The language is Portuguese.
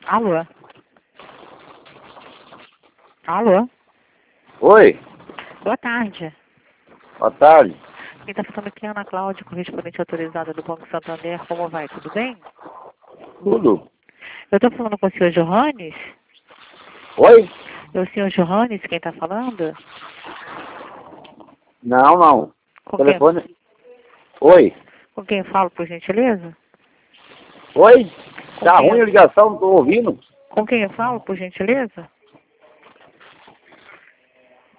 Alô? Alô? Oi, Boa tarde. boa tarde. Quem está falando aqui é Ana Cláudia, correspondente autorizada do Banco Santander. Como vai? Tudo bem? Tudo? Eu estou falando com o senhor Johannes? Oi? É o senhor Johannes quem está falando? Não, não. Com Telefone. Oi? com quem eu falo, por gentileza? Oi? Com Tá quem ruim a ligação, não tô ouvindo. com quem eu falo, por gentileza?